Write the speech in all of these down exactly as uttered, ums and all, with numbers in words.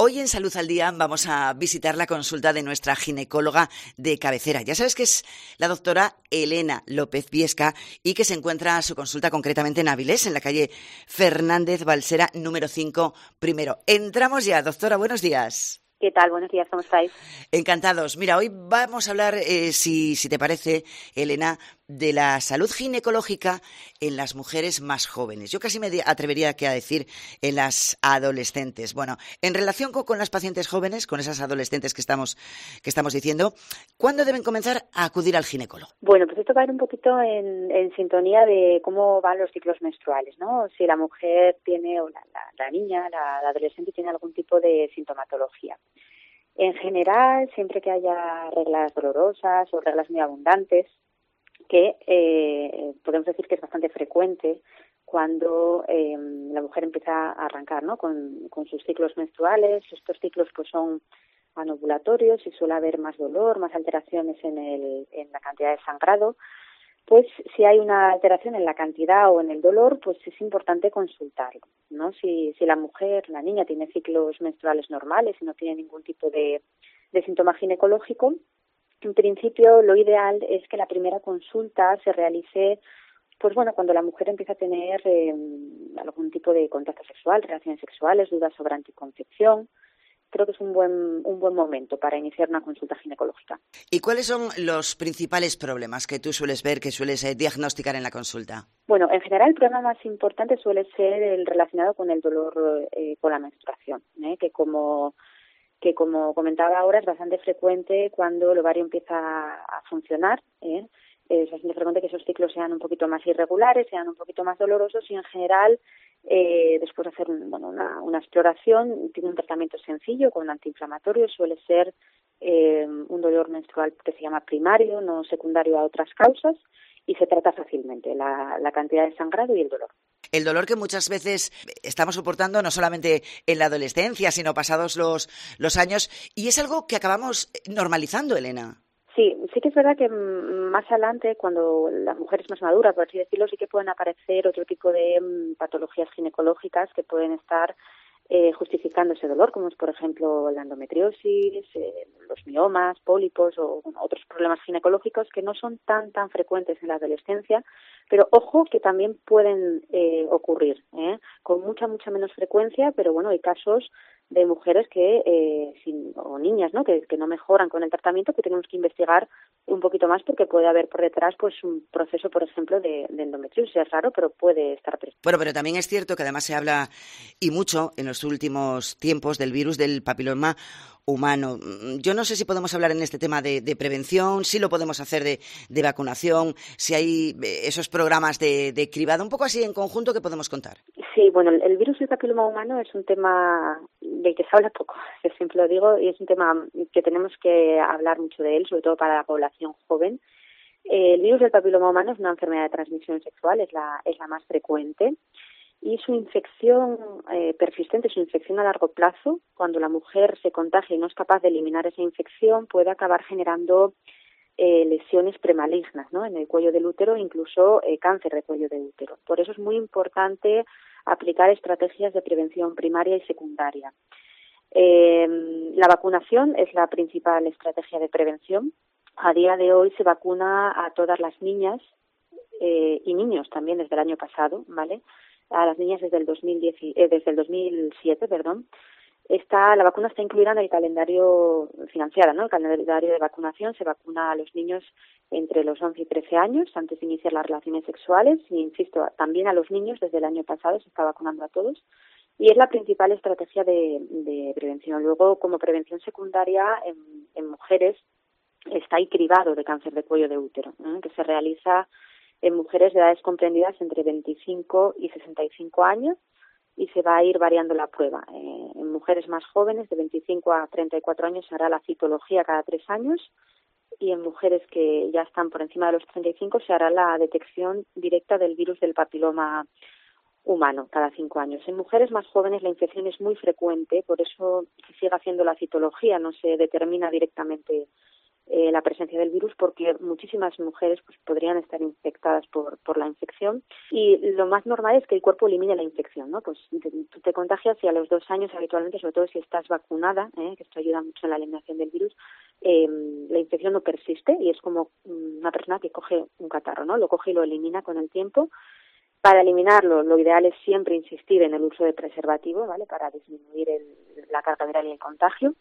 Hoy en Salud al Día vamos a visitar la consulta de nuestra ginecóloga de cabecera. Ya sabes que es la doctora Elena López Viesca y que se encuentra a su consulta concretamente en Avilés, en la calle Fernández Balsera, número cinco, primero. Entramos ya, doctora, buenos días. ¿Qué tal? Buenos días, ¿cómo estáis? Encantados. Mira, hoy vamos a hablar, eh, si, si te parece, Elena, de la salud ginecológica en las mujeres más jóvenes. Yo casi me atrevería que a decir en las adolescentes. Bueno, en relación con, con las pacientes jóvenes, con esas adolescentes que estamos, que estamos diciendo, ¿cuándo deben comenzar a acudir al ginecólogo? Bueno, pues esto va a ir un poquito en, en sintonía de cómo van los ciclos menstruales, ¿no? Si la mujer tiene, o la, la, la niña, la, la adolescente tiene algún tipo de sintomatología. En general, siempre que haya reglas dolorosas o reglas muy abundantes, que eh, podemos decir que es bastante frecuente cuando eh, la mujer empieza a arrancar, ¿no? con, con sus ciclos menstruales. Estos ciclos pues son anovulatorios y suele haber más dolor, más alteraciones en, el, en la cantidad de sangrado. Pues si hay una alteración en la cantidad o en el dolor, pues es importante consultarlo, ¿no? Si, si la mujer, la niña, tiene ciclos menstruales normales y no tiene ningún tipo de, de síntoma ginecológico, en principio lo ideal es que la primera consulta se realice, pues bueno, cuando la mujer empieza a tener eh, algún tipo de contacto sexual, relaciones sexuales, dudas sobre anticoncepción. Creo que es un buen un buen momento para iniciar una consulta ginecológica. ¿Y cuáles son los principales problemas que tú sueles ver, que sueles eh, diagnosticar en la consulta? Bueno, en general el problema más importante suele ser el relacionado con el dolor eh, con la menstruación, ¿eh? que como que como comentaba ahora es bastante frecuente cuando el ovario empieza a funcionar, ¿eh? Es bastante frecuente que esos ciclos sean un poquito más irregulares, sean un poquito más dolorosos y en general eh, después de hacer bueno, una, una exploración tiene un tratamiento sencillo con un antiinflamatorio, suele ser eh, un dolor menstrual que se llama primario, no secundario a otras causas y se trata fácilmente la, la cantidad de sangrado y el dolor. El dolor que muchas veces estamos soportando no solamente en la adolescencia, sino pasados los, los años, y es algo que acabamos normalizando, Elena. Sí, sí que es verdad que más adelante, cuando la mujer es más madura, por así decirlo, sí que pueden aparecer otro tipo de um, patologías ginecológicas que pueden estar eh, justificando ese dolor, como es, por ejemplo, la endometriosis, eh, los miomas, pólipos o bueno, otros problemas ginecológicos que no son tan tan frecuentes en la adolescencia, pero ojo que también pueden eh, ocurrir, ¿eh? con mucha mucha menos frecuencia, pero bueno, hay casos de mujeres que eh, sin, o niñas, ¿no? Que, que no mejoran con el tratamiento, que tenemos que investigar un poquito más porque puede haber por detrás pues un proceso, por ejemplo, de, de endometriosis. Es raro, pero puede estar presente. Bueno, pero también es cierto que además se habla y mucho en los últimos tiempos del virus del papiloma humano. Yo no sé si podemos hablar en este tema de, de prevención, si lo podemos hacer de, de vacunación, si hay esos programas de, de cribado, un poco así en conjunto que podemos contar. Sí, bueno, el, el virus del papiloma humano es un tema del que se habla poco, yo siempre lo digo, y es un tema que tenemos que hablar mucho de él, sobre todo para la población joven. Eh, el virus del papiloma humano es una enfermedad de transmisión sexual, es la, es la más frecuente. Y su infección eh, persistente, su infección a largo plazo, cuando la mujer se contagia y no es capaz de eliminar esa infección, puede acabar generando eh, lesiones premalignas, ¿no? En el cuello del útero, incluso eh, cáncer de cuello de útero. Por eso es muy importante aplicar estrategias de prevención primaria y secundaria. Eh, la vacunación es la principal estrategia de prevención. A día de hoy se vacuna a todas las niñas eh, y niños también desde el año pasado, ¿vale? A las niñas desde el dos mil diez, eh, desde el dos mil siete, perdón. Está, la vacuna está incluida en el calendario financiada, ¿no? El calendario de vacunación se vacuna a los niños entre los once y trece años antes de iniciar las relaciones sexuales y, insisto, también a los niños desde el año pasado se está vacunando a todos y es la principal estrategia de, de prevención. Luego, como prevención secundaria en, en mujeres está el cribado de cáncer de cuello de útero, ¿eh? Que se realiza en mujeres de edades comprendidas entre veinticinco y sesenta y cinco años y se va a ir variando la prueba. Eh, en mujeres más jóvenes, de veinticinco a treinta y cuatro años, se hará la citología cada tres años y en mujeres que ya están por encima de los treinta y cinco se hará la detección directa del virus del papiloma humano cada cinco años. En mujeres más jóvenes la infección es muy frecuente, por eso se sigue haciendo la citología, no se determina directamente eh, la presencia del virus, porque muchísimas mujeres pues podrían estar infectadas por, por la infección, y lo más normal es que el cuerpo elimine la infección, ¿no? Pues te, tú te contagias y a los dos años habitualmente, sobre todo si estás vacunada, ¿eh? que esto ayuda mucho en la eliminación del virus, eh, la infección no persiste y es como una persona que coge un catarro, ¿no? Lo coge y lo elimina con el tiempo. Para eliminarlo, lo ideal es siempre insistir en el uso de preservativo, ¿vale? Para disminuir el, la carga viral y el contagio.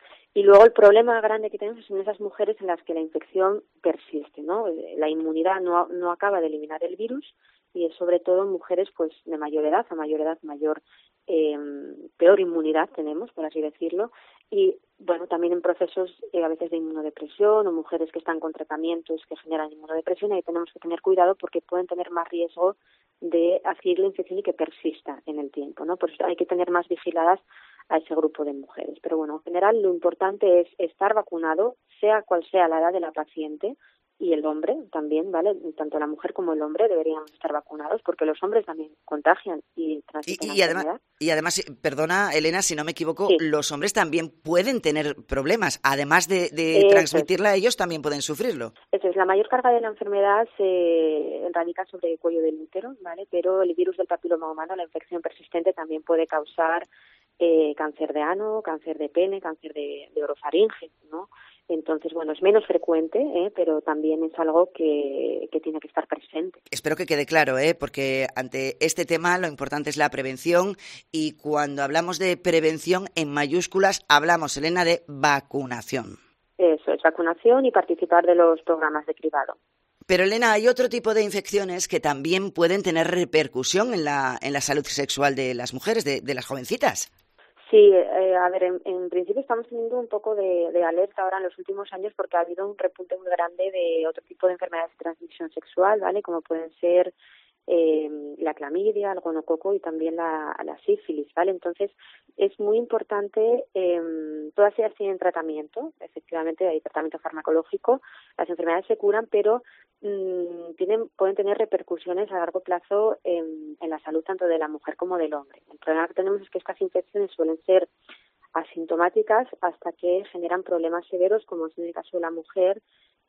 Y luego el problema grande que tenemos es en esas mujeres en las que la infección persiste, ¿no? La inmunidad no, no acaba de eliminar el virus y es sobre todo en mujeres pues de mayor edad, a mayor edad mayor, eh, peor inmunidad tenemos, por así decirlo, y bueno, también en procesos eh, a veces de inmunodepresión o mujeres que están con tratamientos que generan inmunodepresión, ahí tenemos que tener cuidado porque pueden tener más riesgo de adquirir la infección y que persista en el tiempo, ¿no? Por eso hay que tener más vigiladas a ese grupo de mujeres. Pero bueno, en general lo importante es estar vacunado, sea cual sea la edad de la paciente, y el hombre también, ¿vale? Tanto la mujer como el hombre deberíamos estar vacunados porque los hombres también contagian y transmiten y, la y enfermedad. Además, y además, perdona, Elena, si no me equivoco, sí. los hombres también pueden tener problemas. Además de, de transmitirla, es. ellos también pueden sufrirlo. Eso es, la mayor carga de la enfermedad se radica sobre el cuello del útero, ¿vale? Pero el virus del papiloma humano, la infección persistente, también puede causar eh, cáncer de ano, cáncer de pene, cáncer de, de orofaringe, ¿no? Entonces, bueno, es menos frecuente, ¿eh? Pero también es algo que, que tiene que estar presente. Espero que quede claro, ¿eh? Porque ante este tema lo importante es la prevención y cuando hablamos de prevención en mayúsculas hablamos, Elena, de vacunación. Eso es, vacunación y participar de los programas de cribado. Pero, Elena, hay otro tipo de infecciones que también pueden tener repercusión en la, en la salud sexual de las mujeres, de, de las jovencitas. Sí, eh, a ver, en, en principio estamos teniendo un poco de, de alerta ahora en los últimos años porque ha habido un repunte muy grande de otro tipo de enfermedades de transmisión sexual, ¿vale? Como pueden ser eh, la clamidia, el gonococo y también la, la sífilis, ¿vale? Entonces, es muy importante, eh, todas ellas tienen tratamiento, efectivamente hay tratamiento farmacológico, las enfermedades se curan, pero mmm, tienen, pueden tener repercusiones a largo plazo en, en la salud tanto de la mujer como del hombre. El problema que tenemos es que estas infecciones suelen ser asintomáticas hasta que generan problemas severos, como es en el caso de la mujer,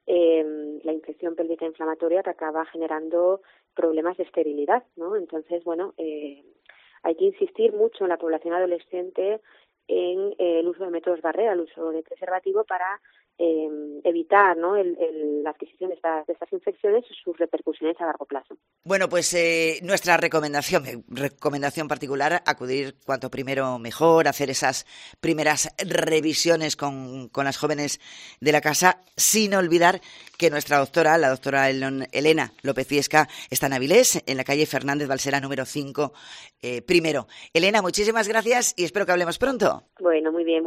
eh, la infección pélvica inflamatoria que acaba generando problemas de esterilidad, ¿no? Entonces, bueno, eh, hay que insistir mucho en la población adolescente en eh, el uso de métodos barrera, el uso de preservativo para eh, evitar, ¿no? el, el, la adquisición de estas, de estas infecciones y sus repercusiones a largo plazo. Bueno, pues eh, nuestra recomendación, recomendación particular, acudir cuanto primero mejor, hacer esas primeras revisiones con, con las jóvenes de la casa, sin olvidar que nuestra doctora, la doctora Elena López Viesca, está en Avilés, en la calle Fernández Balsera número cinco, eh, primero. Elena, muchísimas gracias y espero que hablemos pronto. Bueno, muy bien.